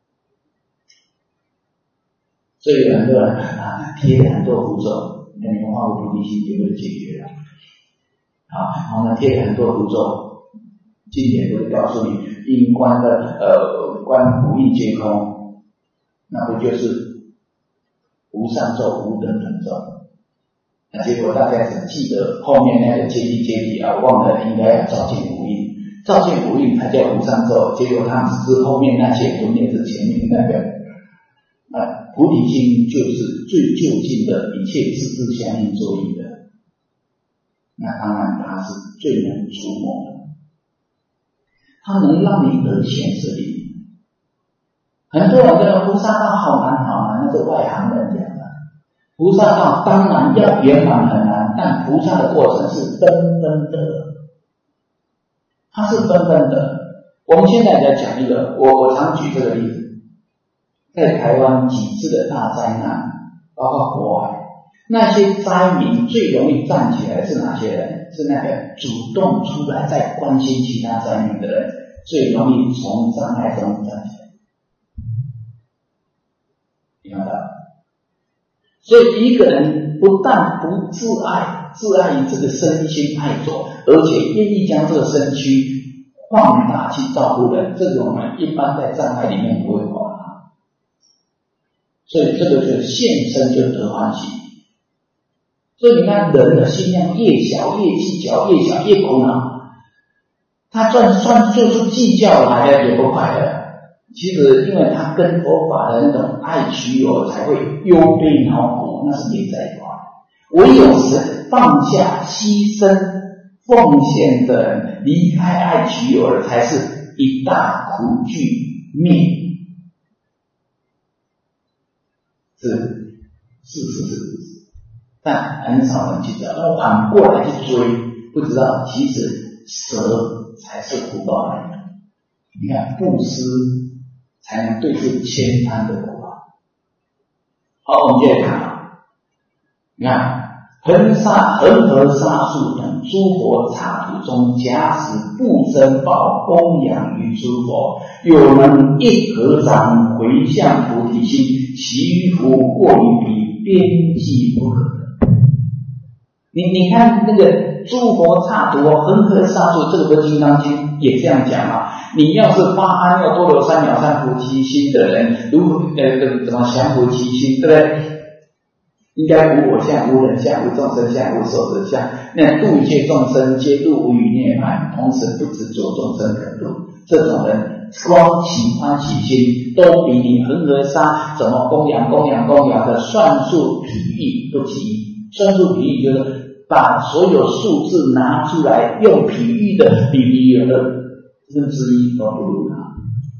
所以很多人贴了很多符咒，那你们发菩提心就会解决了。然后呢，贴了很多符咒，经典都会告诉你，因观的观无印皆空，那不就是无上咒、无等等咒？那结果大家只记得后面那个阶梯忘了应该要照见无印，照见无印才叫无上咒，结果他们只是后面那些不念是前面那个。菩菩提心就是最就近的一切自自相应作意的，那当然它是最能触摸的，它能让你得显示力。很多人觉得菩萨道好难好难，那是外行人讲的。菩萨道当然要圆满很难，但菩萨的过程是分分的，它是分分的。我们现在来讲一个，我常举这个例子，在台湾几次的大灾难，包括国外，那些灾民最容易站起来是哪些人？是那个主动出来在关心其他灾民的人，最容易从障碍中站起来。明白吗？所以一个人不但不自爱，自爱于这个身心爱着，而且愿意将这个身躯放大去照顾人，这种人一般在障碍里面不会管他。所以这个就是现身就得欢喜。所以你看人的心量越小越计较，越小越苦恼，他算做出计较来的也不快乐。其实因为他跟佛法的那种爱取有才会忧悲恼苦，那是内在法。唯有是放下牺牲奉献的人，离开爱取有的，才是一大苦具灭。是，但很少人去知道，那反过来去追，不知道其实舍才是福报来的。你看布施才能对治千贪的苦啊。好，我们接着看，你看恒河沙数等诸佛刹土中，假使不珍宝供养于诸佛，有能一合掌回向菩提心，其福过于彼，边际不可。你看那个诸佛刹土恒河沙数，这个不是《金刚经》也这样讲啊。你要是发阿耨多罗三藐三菩提心的人，如何怎么降伏其心，对不对？应该无我相、无人相、无众生相、无寿者相，那度一切众生皆度无余涅槃，同时不执着众生可度。这种人光起欢喜心，都比你恒河沙怎么供养的算术比喻不及。算术比喻就是把所有数字拿出来，用比喻的比喻的分之一都不如他，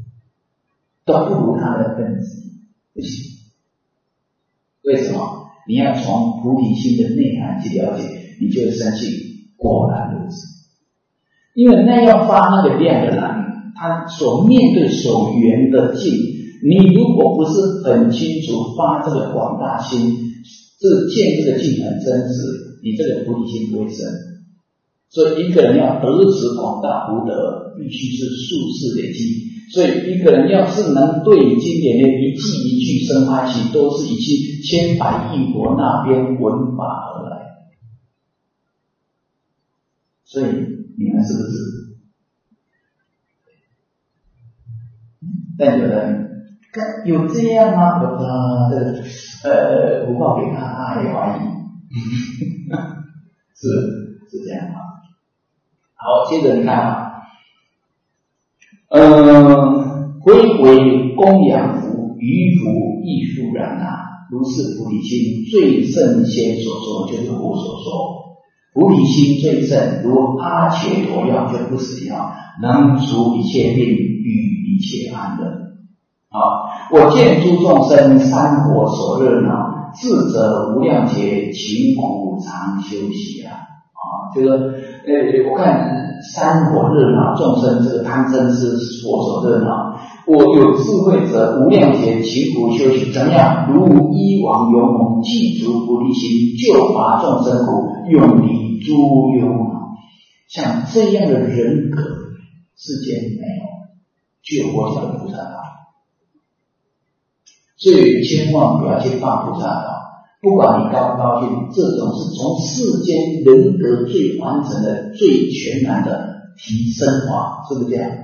的分子，不行。为什么？你要从菩提心的内涵去了解，你就会生气，果然如此。因为那要发那个量的人，他所面对所缘的境，你如果不是很清楚发这个广大心，见这个境很真实，你这个菩提心不会生。所以一个人要得此广大福德，必须是数世累积。所以一个人要是能对经典的一句一句生欢喜，都是一句千百亿佛那边闻法而来。所以你们是不是？但有人有这样吗？福报给他也怀疑，是这样吗？好，接着你看啊。回归供养福，于福亦复然啊。如是菩提心最胜先所说，就是我所说，菩提心最胜，如阿伽陀药就不死药，能除一切病，与一切安乐。我见诸众生三火所热闹，智者无量劫，勤苦常修习啊。就是我看三火热闹，众生这个贪嗔痴火所热闹，我有智慧者无量劫勤苦修行，怎么样？如一往勇猛，记足菩提心，救拔众生苦，永离诸忧恼。像这样的人格，世间没有，只有佛教的菩萨道。所以千万不要去放菩萨道。不管你高不高兴，这种是从世间人格最完整的、最全然的提升化，是不是这样？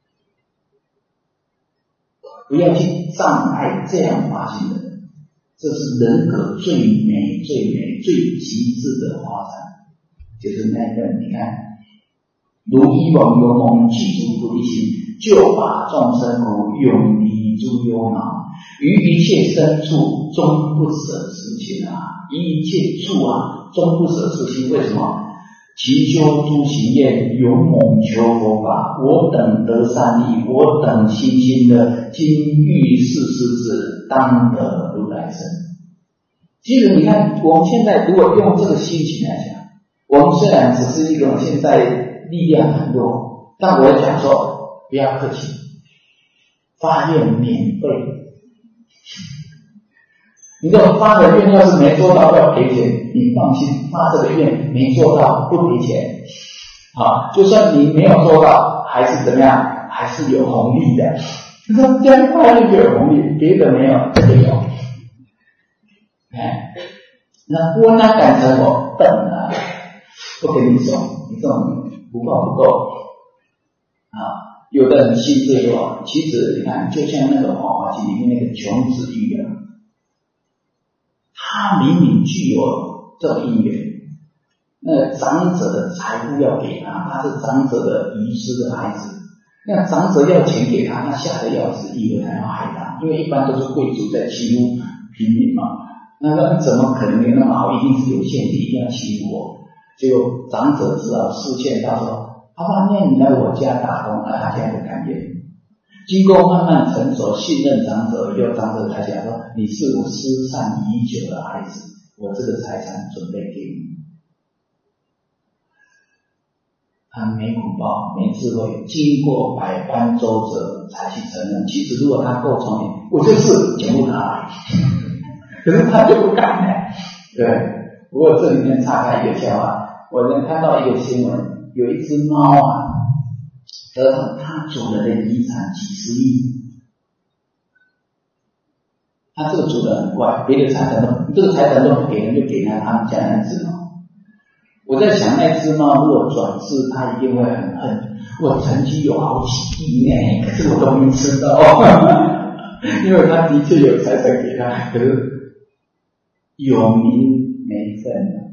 不要去障碍这样发心的人，这是人格最美、最极致的发展。就是那个，你看， 如以往勇猛记住菩提心，就把众生苦永离诸忧恼，于一切深处终不舍世心啊！于一切处啊，终不舍世心。为什么？勤修诸行愿，勇猛求佛法。我等得善利，我等心心的今欲世世子，当得如来身。其实你看，我们现在如果用这个心情来讲，我们虽然只是一种现在力量很弱，但我讲说不要客气，发愿免费。你这种发的愿要是没做到要赔钱，你放心，发这个愿没做到不赔钱。好，就算你没有做到，还是怎么样，还是有红利的。你说这样发愿就有红利，别的没有，这个有。那我哪敢成我笨啊！不跟你说，你这种福报不够啊。有的人心最弱，其实你看，就像那个《华华经》里面那个穷子玉啊，他明明具有这种因缘，那个长者的财富要给他，他是长者的遗失的孩子，那长者要钱给他，他吓得要死，以为他要害他，因为一般都是贵族在欺负平民嘛。那怎么可能没那么好？一定是有限的，一定要欺负我。结果长者只好示现到说：“爸爸，那你来我家打工。”他现在不甘愿。经过慢慢成熟，信任长者以后，长者才讲说：“你是我失散已久的孩子，我这个财产准备给你。”他没福报，没智慧，经过百般周折才去承认。其实如果他够聪明，我就是全部拿来。可是他就不敢呢。对，不过这里面岔开一个笑话，我能看到一个新闻，有一只猫啊，得到他主人的遗产几十亿。他这个主人很怪，别的财产都这个财产都不给人，就给他们家那只猫。我在想，那只猫如果转世，它一定会很恨。我曾经有好几亿呢，可是我都没吃到，因为他的确有财产给他，可是有名没分的，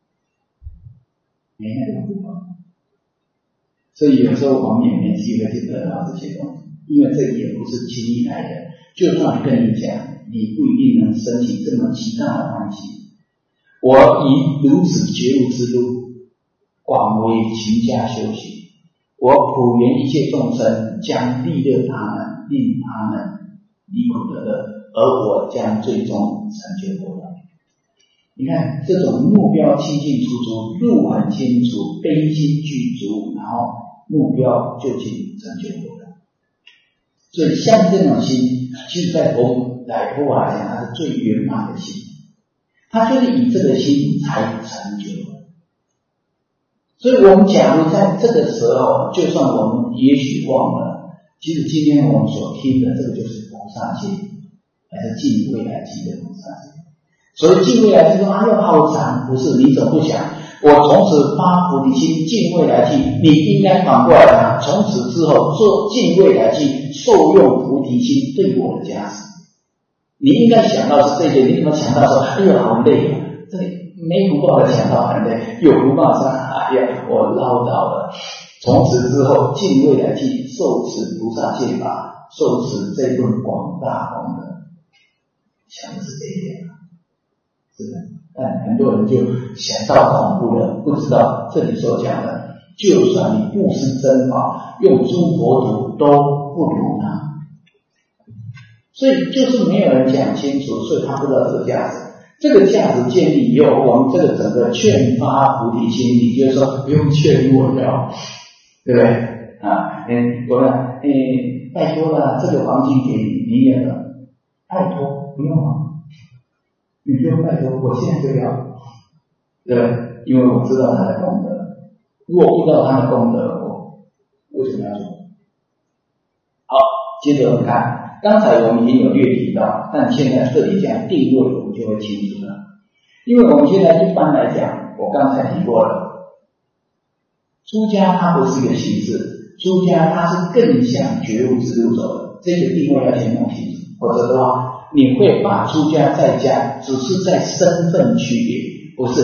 没那个福报。所以有时候我们也没机会去得到这些东西，因为这也不是轻易来的。就算跟你讲，你不一定能升起这么极大的欢喜。我以如此觉悟之路，广为勤加修行，我普圆一切众生，将利乐他们，令他们离苦得乐，而我将最终成就佛道。你看这种目标清净出足，路很清楚，悲心具足，然后目标就去成就佛道。所以像这种心，其实在佛来讲，它是最圆满的心。他就是以这个心才成就了。所以我们假如在这个时候，就算我们也许忘了，其实今天我们所听的这个就是菩萨心，还是尽未来际的菩萨心。所以尽未来际说哎呦好长，不是，你怎么不想我从此发菩提心尽未来际，你应该反过来想，从此之后做尽未来际受用菩提心对我的加持。你应该想到是这些，你怎么想到说哎呦好累啊？这没福报的想到很累，有福报说哎呀我唠叨了。从此之后尽未来际受持菩萨戒法，受持这份广大功德，想的是这一点，是的。但很多人就想到恐怖了，不知道这里所讲的，就算你布施珍宝，用诸佛土都不如呢。所以就是没有人讲清楚，所以他不知道这个价值。这个价值建立以后，我们这个整个劝发菩提心，你就说不用劝我了，对不对啊？我呢，拜托了，这个黄金给你，你也了，拜托不用啊，你不用拜托，我现在就要，对不对？因为我知道他的功德，如果不知道他的功德，我为什么要做？好，接着我们看。刚才我们已经有略提到，但现在这里讲定位，我们就会清楚了。因为我们现在一般来讲，我刚才提过了，出家它不是一个形式，出家它是更想觉悟之路走的，这个定位要先弄清楚，否则的话，你会把出家在家只是在身份区别，不是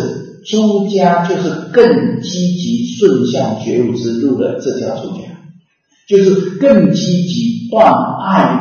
出家就是更积极顺向觉悟之路的，这叫出家，就是更积极断爱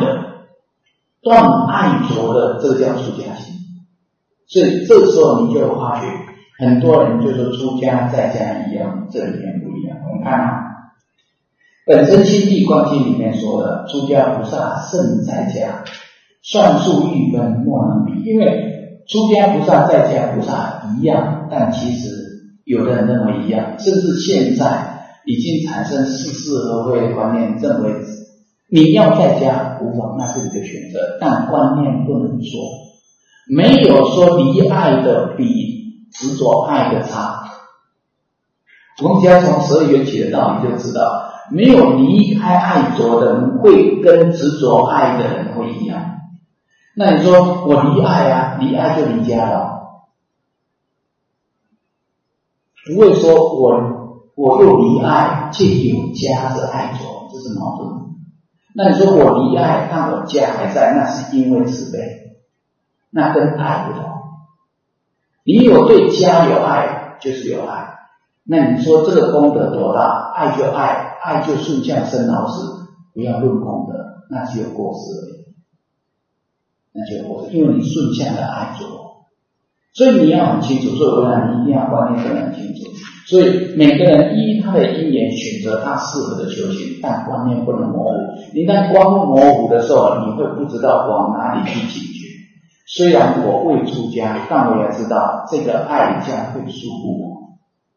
着的，这个叫出家心。所以这时候你就会发觉，很多人就说出家在家一样，这里面不一样。我们看啊，本身心地观经里面说的，出家菩萨胜在家，算术欲分莫能比。因为出家菩萨在家菩萨一样，但其实有的人认为一样，甚至现在已经产生似是而非的观念，认为你要在家无妨，那是你的选择，但观念不能说，没有说离爱的比执着爱的差。我们只要从12缘起的道理就知道，没有离开爱着的人会跟执着爱的人会一样。那你说我离爱啊，离爱就离家了，不会说我又离爱却有家的爱着，这是矛盾。那你说我离爱但我家还在，那是因为慈悲，那跟爱不同。你有对家有爱就是有爱，那你说这个功德多大？爱就爱，爱就顺向生老死，不要论功德，那只有过失而已，那就有过失，因为你顺向了爱着，所以你要很清楚。所以我讲你一定要观念很清楚。所以每个人依他的因缘选择他适合的修行，但观念不能模糊。你当观念模糊的时候，你会不知道往哪里去解决。虽然我未出家，但我也知道这个爱将会束缚我。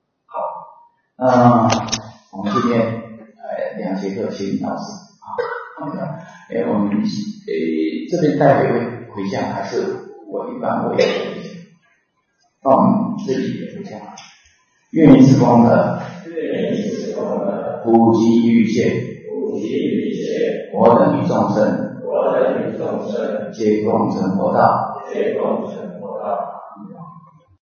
好，我们这边2节课请老师我们这边待会会回向，还是我一般会回向？到我们这里的回向。愿以此功德，普及于一切，我等与众生，皆共成佛道。